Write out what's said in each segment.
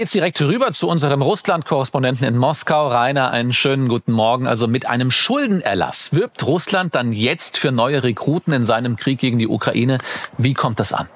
Jetzt direkt rüber zu unserem Russland-Korrespondenten in Moskau. Rainer, einen schönen guten Morgen. Also mit einem Schuldenerlass wirbt Russland dann jetzt für neue Rekruten in seinem Krieg gegen die Ukraine. Wie kommt das an?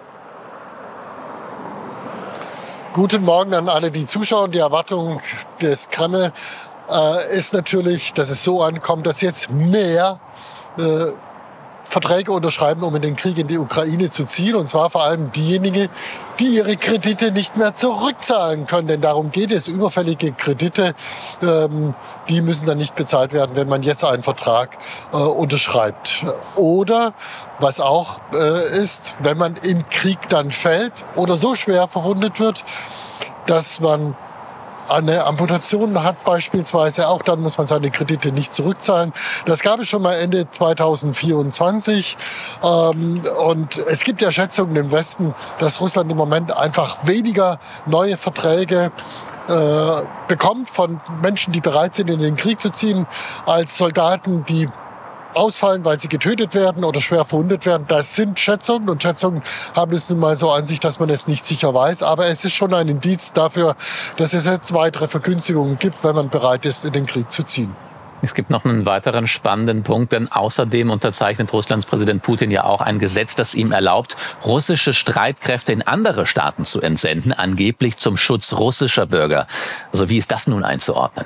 Guten Morgen an alle, die zuschauen. Die Erwartung des Kreml ist natürlich, dass es so ankommt, dass jetzt mehr Verträge unterschreiben, um in den Krieg in die Ukraine zu ziehen. Und zwar vor allem diejenigen, die ihre Kredite nicht mehr zurückzahlen können. Denn darum geht es. Überfällige Kredite, die müssen dann nicht bezahlt werden, wenn man jetzt einen Vertrag unterschreibt. Oder, was auch ist, wenn man im Krieg dann fällt oder so schwer verwundet wird, dass man eine Amputation hat beispielsweise, auch dann muss man seine Kredite nicht zurückzahlen. Das gab es schon mal Ende 2024. Und es gibt ja Schätzungen im Westen, dass Russland im Moment einfach weniger neue Verträge bekommt von Menschen, die bereit sind, in den Krieg zu ziehen, als Soldaten, die ausfallen, weil sie getötet werden oder schwer verwundet werden. Das sind Schätzungen und Schätzungen haben es nun mal so an sich, dass man es nicht sicher weiß. Aber es ist schon ein Indiz dafür, dass es jetzt weitere Vergünstigungen gibt, wenn man bereit ist, in den Krieg zu ziehen. Es gibt noch einen weiteren spannenden Punkt, denn außerdem unterzeichnet Russlands Präsident Putin ja auch ein Gesetz, das ihm erlaubt, russische Streitkräfte in andere Staaten zu entsenden, angeblich zum Schutz russischer Bürger. Also wie ist das nun einzuordnen?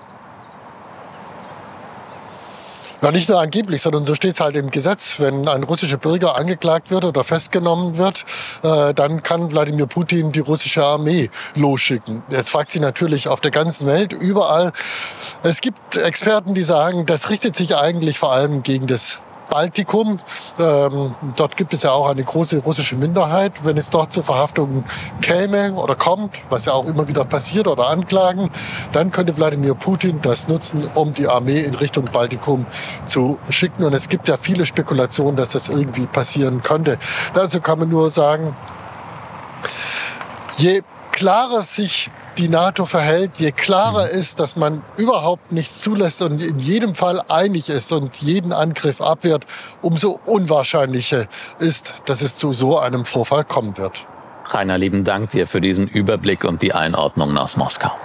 Ja, nicht nur angeblich, sondern so steht es halt im Gesetz. Wenn ein russischer Bürger angeklagt wird oder festgenommen wird, dann kann Wladimir Putin die russische Armee losschicken. Jetzt fragt sie natürlich auf der ganzen Welt, überall. Es gibt Experten, die sagen, das richtet sich eigentlich vor allem gegen das Baltikum. Dort gibt es ja auch eine große russische Minderheit. Wenn es dort zu Verhaftungen käme oder kommt, was ja auch immer wieder passiert oder Anklagen, dann könnte Wladimir Putin das nutzen, um die Armee in Richtung Baltikum zu schicken. Und es gibt ja viele Spekulationen, dass das irgendwie passieren könnte. Dazu kann man nur sagen, je klarer sich die NATO verhält, je klarer ist, dass man überhaupt nichts zulässt und in jedem Fall einig ist und jeden Angriff abwehrt, umso unwahrscheinlicher ist, dass es zu so einem Vorfall kommen wird. Rainer, lieben Dank dir für diesen Überblick und die Einordnung aus Moskau.